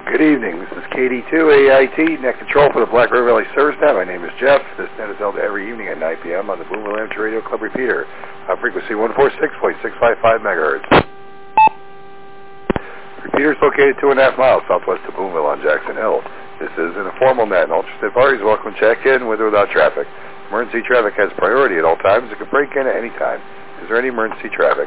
Good evening. This is KD2AIT, net control for the Black River Valley Service Net. My name is Jeff. This net is held every evening at 9 p.m. on the Boonville Amateur Radio Club repeater on frequency 146.655 megahertz. Repeater is located 2.5 miles southwest of Boonville on Jackson Hill. This is an informal net, and all interested parties welcome to check in with or without traffic. Emergency traffic has priority at all times. It can break in at any time. Is there any emergency traffic?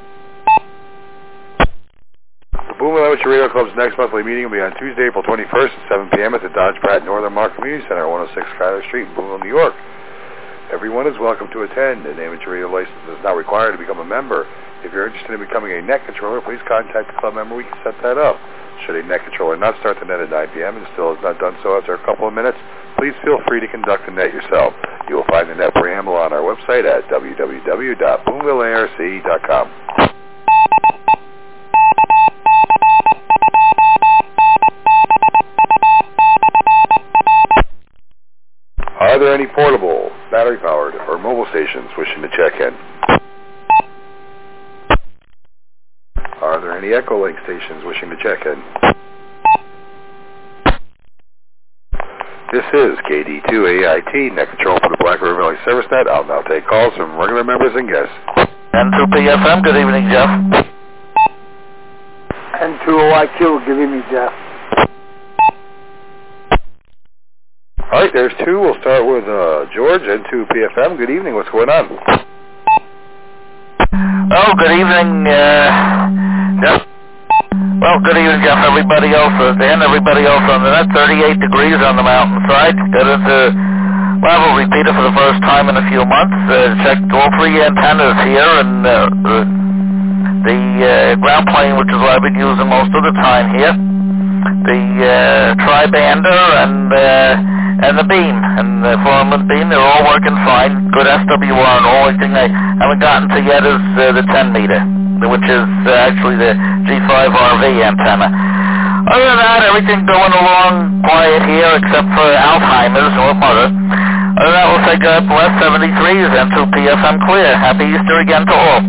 The Boonville Amateur Radio Club's next monthly meeting will be on Tuesday, April 21st at 7 p.m. at the Dodge Pratt Northern Mart Community Center, 106 Schuyler Street in Boonville, New York. Everyone is welcome to attend. An amateur radio license is not required to become a member. If you're interested in becoming a net controller, please contact the club member. We can set that up. Should a net controller not start the net at 9 p.m. and still has not done so after a couple of minutes, please feel free to conduct the net yourself. You will find the net preamble on our website at www.boonvillearc.com. Are there any portable, battery-powered, or mobile stations wishing to check in? Are there any Echolink stations wishing to check in? This is KD2AIT, net control for the Black River Valley Service Net. I'll now take calls from regular members and guests. N2PFM, good evening, Jeff. N2OIQ, good evening, Jeff. All right, there's two. We'll start with George, N2PFM. Good evening. What's going on? Oh, good evening, Jeff. Well, good evening, Jeff. Everybody else on the net. 38 degrees on the mountainside. Got into level repeater for the first time in a few months. Checked all three antennas here, and the ground plane, which is what I've been using most of the time here. The tri-bander and the beam, and the Foreman beam, they're all working fine. Good SWR and all. Only thing I haven't gotten to yet is the 10 meter, which is actually the G5RV antenna. Other than that, everything going along quiet here except for Alzheimer's or mother. Other than that, we'll say God bless. 73 is N2PFM clear. Happy Easter again to all.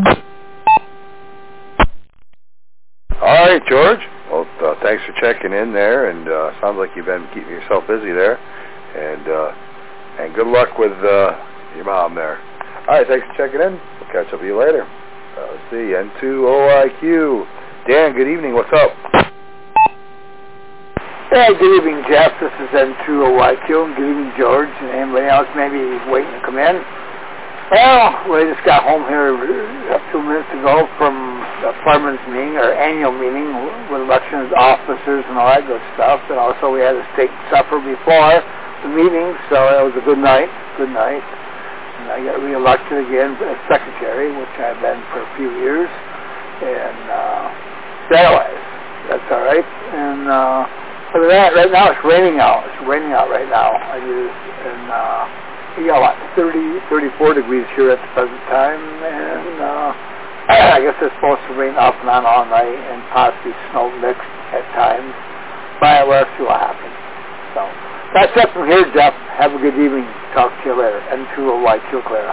All right, George. Well, thanks for checking in there, and sounds like you've been keeping yourself busy there. And good luck with your mom there. All right, thanks for checking in. We'll catch up with you later. Let's see, N2OIQ. Dan, good evening. What's up? Hey, good evening, Jeff. This is N2OIQ, and good evening, George, and anybody else maybe waiting to come in. Well, we just got home here a few minutes ago from the fireman's meeting, our annual meeting with elections officers and all that good stuff. And also we had a state supper before the meeting, so it was a good night. And I got reelected again as secretary, which I've been for a few years. And anyways, that's all right. And other than that, right now it's raining out. It's raining out right now. We got, 34 degrees here at the present time, and I guess it's supposed to rain off and on all night and possibly snow mixed at times. But we'll see what happens. So that's it from here, Jeff. Have a good evening. Talk to you later. N2OIQ Clara.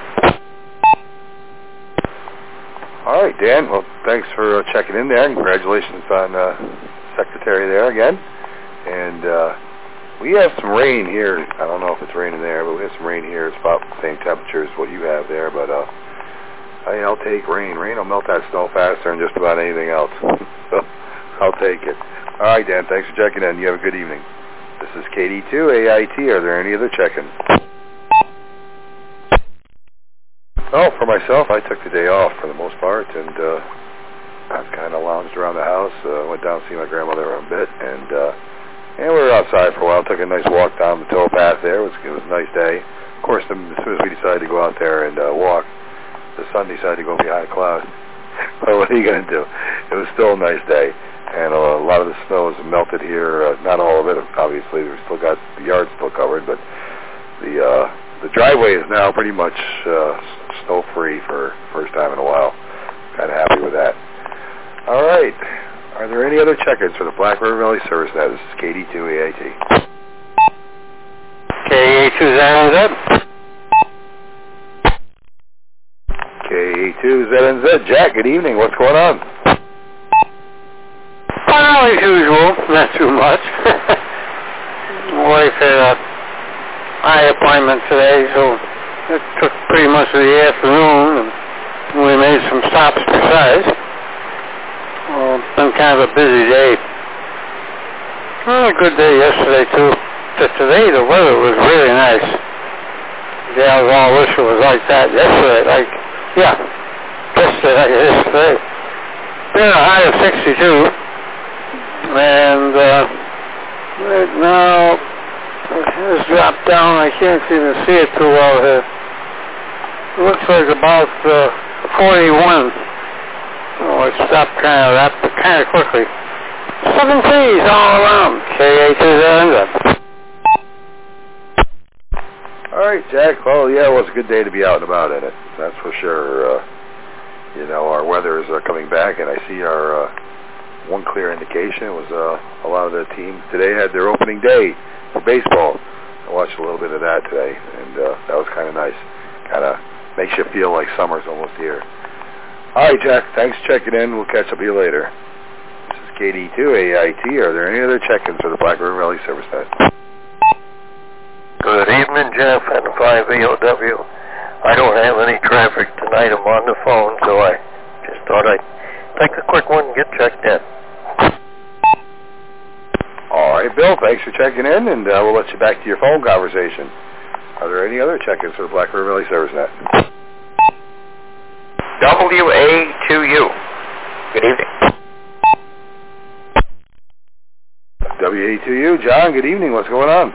All right, Dan. Well, thanks for checking in there. Congratulations on secretary there again. And we have some rain here. I don't know if it's raining there, but we have some rain here. It's about the same temperature as what you have there, but I'll take rain. Rain will melt that snow faster than just about anything else. So I'll take it. All right, Dan, thanks for checking in. You have a good evening. This is KD2AIT. Are there any other check-ins? Oh, for myself, I took the day off for the most part, and I've kind of lounged around the house, went down to see my grandmother a bit, and we were outside for a while. Took a nice walk down the towpath there. It was a nice day. Of course, as soon as we decided to go out there and walk, the sun decided to go behind a cloud. But what are you going to do? It was still a nice day. And a lot of the snow has melted here. Not all of it, obviously. We've still got the yard still covered, but the driveway is now pretty much snow-free for the first time in a while. Kind of happy with that. All right. Are there any other check-ins for the Black River Valley Service Net? This is KD2AIT. KA2ZNZ. KA2ZNZ. Jack, good evening. What's going on? Well, as usual, not too much. My wife had a eye appointment today, so it took pretty much of the afternoon, and we made some stops besides. It's been kind of a busy day. A good day yesterday, too. Today, the weather was really nice. Yeah, I all wish it was like that yesterday. Yesterday. Been a high of 62, and right now it has dropped down. I can't even see it too well here. It looks like about 41. Oh, it stopped kind of quickly. 7 Cs all around. KA2. All right, Jack. Well, yeah, it was a good day to be out and about in it. That's for sure. Our weather is coming back, and I see our one clear indication was a lot of the teams today had their opening day for baseball. I watched a little bit of that today, and that was kind of nice. Kind of makes you feel like summer's almost here. All right, Jack. Thanks for checking in. We'll catch up with you later. This is KD2 AIT. Are there any other check-ins for the Black River Valley Service Net? Good evening, Jeff, and 5EOW. I don't have any traffic tonight. I'm on the phone, so I just thought I'd take a quick one and get checked in. All right, Bill, thanks for checking in, and we'll let you back to your phone conversation. Are there any other check-ins for the Black River Valley Service Net? WA2U. Good evening. WA2U. John, good evening. What's going on?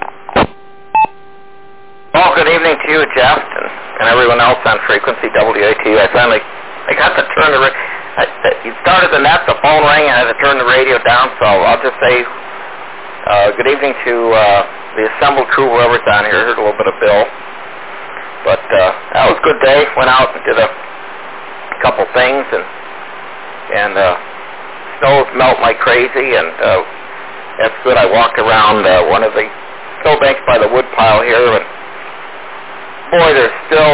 Well, good evening to you, Jeff, and everyone else on frequency WA2U. I got to turn the you started the net, the phone rang, and I had to turn the radio down, so I'll just say good evening to the assembled crew, whoever's on here. Heard a little bit of Bill. But that was a good day. Went out and did a couple things, and snow's melting like crazy, and that's good. I walked around one of the snowbanks by the wood pile here, and boy, there's still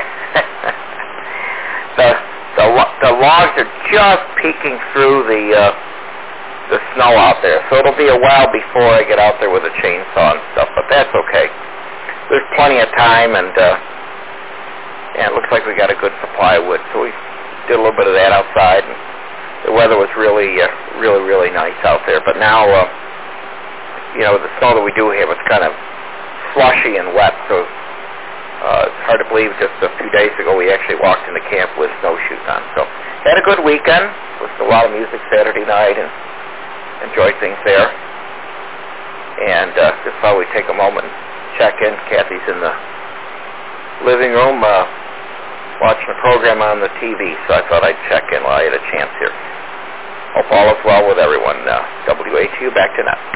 the logs are just peeking through the snow out there. So it'll be a while before I get out there with a chainsaw and stuff, but that's okay. There's plenty of time, and it looks like we got a good supply of wood. So we did a little bit of that outside, and the weather was really nice out there. But now, the snow that we do have, it's kind of slushy and wet, so it's hard to believe just a few days ago we actually walked into camp with snowshoes on. So had a good weekend. Listened to a lot of music Saturday night and enjoyed things there. And just thought we'd take a moment and check in. Kathy's in the living room watching a program on the TV, so I thought I'd check in while I had a chance here. Hope all is well with everyone. WA2, back to net.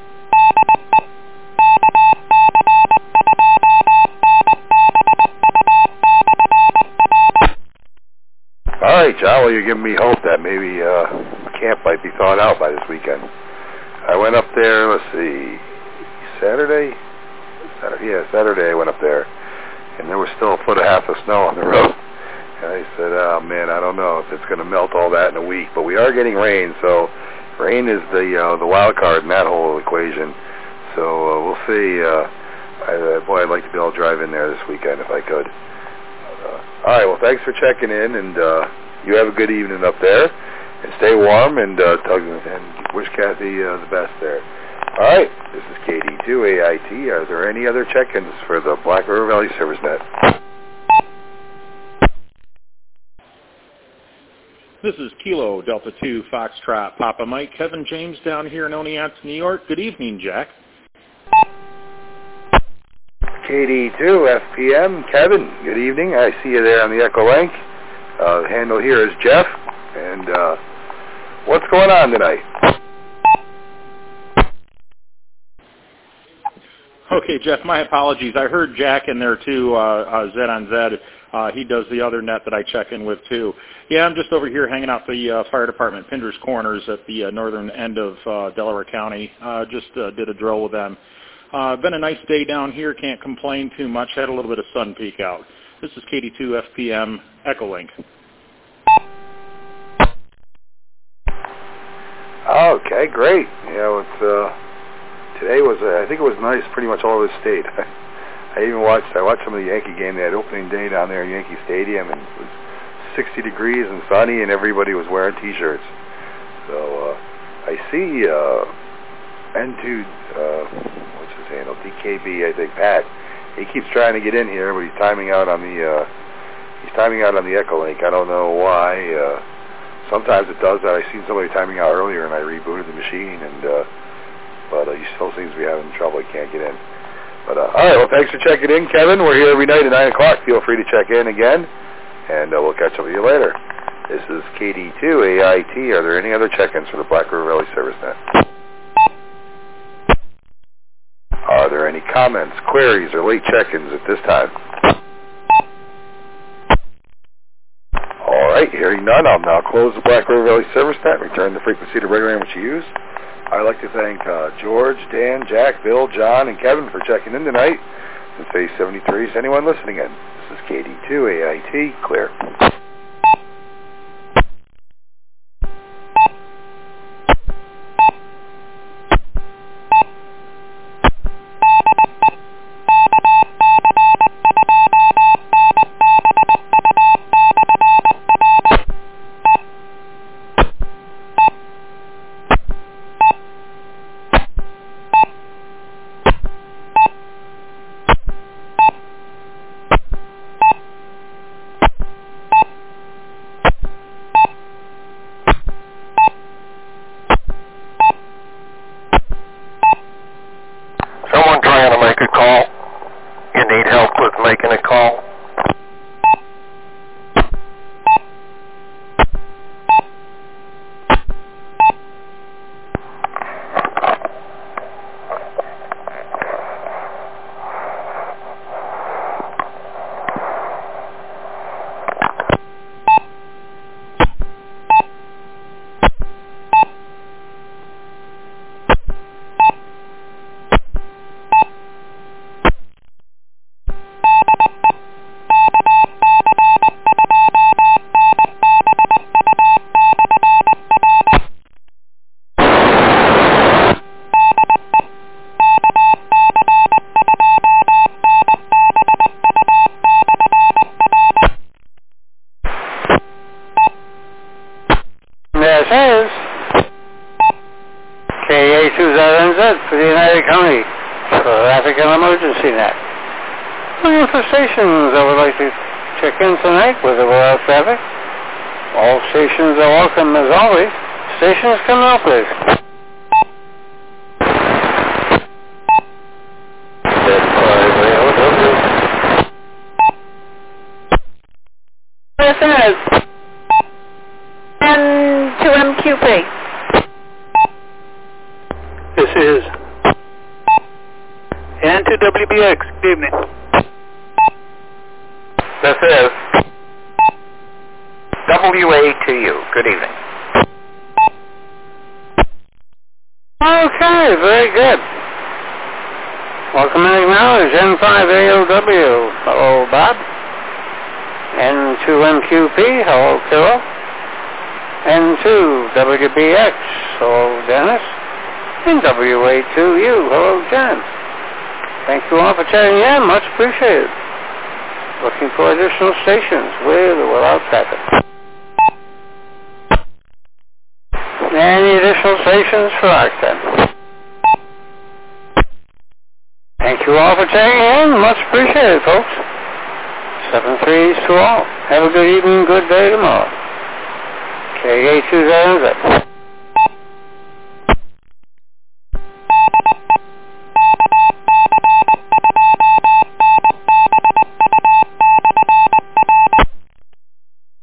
All right, John, well, you're giving me hope that maybe camp might be thawed out by this weekend. I went up there, let's see, Saturday I went up there, and there was still 1.5 foot of snow on the road. And I said, oh, man, I don't know if it's going to melt all that in a week. But we are getting rain, so rain is the wild card in that whole equation. So we'll see. I'd like to be able to drive in there this weekend if I could. All right, well, thanks for checking in, and you have a good evening up there, and stay warm, and wish Kathy the best there. All right, this is KD2 AIT. Are there any other check-ins for the Black River Valley Service Net? This is Kilo Delta 2 Foxtrot Papa Mike. Kevin James down here in Oneonta, New York. Good evening, Jack. KD2 FPM, Kevin, good evening. I see you there on the Echo Link. The handle here is Jeff. And what's going on tonight? Okay, Jeff, my apologies. I heard Jack in there too, Zed on Zed. He does the other net that I check in with too. Yeah, I'm just over here hanging out the fire department, Pinder's Corners at the northern end of Delaware County. Just did a drill with them. Been a nice day down here. Can't complain too much. Had a little bit of sun peek out. This is KD2 FPM Echo Link. All Okay, great. You know, it's today was I think it was nice pretty much all over the state. I watched some of the Yankee game. They had opening day down there in Yankee Stadium, and it was 60 degrees and sunny, and everybody was wearing T-shirts. So I see N2 what's his handle, DKB, I think, Pat. He keeps trying to get in here, but he's timing out on the Echolink. I don't know why. Sometimes it does that. I seen somebody timing out earlier, and I rebooted the machine, and but he still seems to be having trouble. He can't get in. But all right, well, thanks for checking in, Kevin. We're here every night at 9 o'clock. Feel free to check in again, and we'll catch up with you later. This is KD2AIT. Are there any other check-ins for the Black River Valley Service Net? Are there any comments, queries, or late check-ins at this time? All right, hearing none, I'll now close the Black River Valley Service Net and return the frequency to regular which you use. I'd like to thank George, Dan, Jack, Bill, John, and Kevin for checking in tonight. Since phase 73 is anyone listening in. This is KD2AIT, clear. For the United County Traffic and Emergency Net. Looking for stations I would like to check in tonight with the Royal Traffic. All stations are welcome as always. Stations coming up, please. Yes, it is. And to MQP. This is and to WBX. Good evening. This is WA2U. Good evening. Okay, very good. Welcome and acknowledge N5AOW. Hello, Bob. N2MQP. Hello, Kilo. N2WBX. Hello, Dennis. And WA2U. Hello, Jen. Thank you all for chatting in. Much appreciated. Looking for additional stations with or without traffic. Any additional stations for Arcten? Thank you all for chatting in. Much appreciated, folks. 7-3s to all. Have a good evening, good day tomorrow. KA2ZNZ.